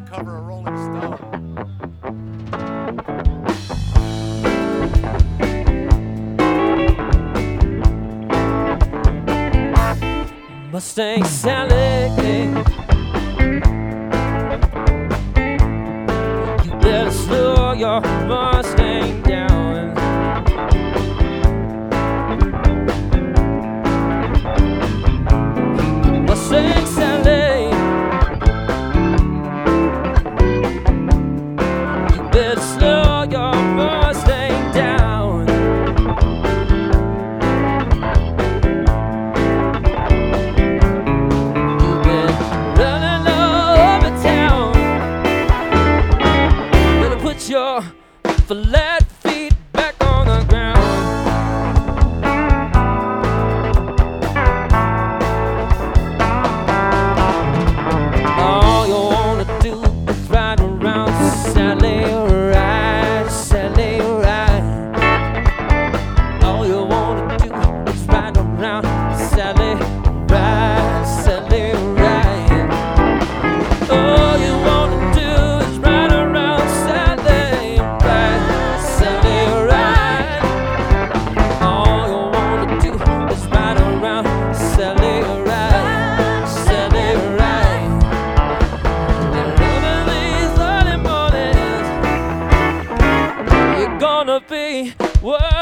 cover of Rolling Stone. Mustang Sally, you better slow your Mustang down. Mustang Sally, you better slow your Mustang down. You've been running over town. Better put your flat feet back on the ground. All you wanna do is ride around, Sally, ride, Sally, ride. All you wanna do is ride around, Sally, ride, Sally, ride. All you wanna do is ride around, Sally, ride, Sally, ride. All you wanna do is ride around, Sally, ride, Sally, ride. One of these early mornings, you're gonna be worth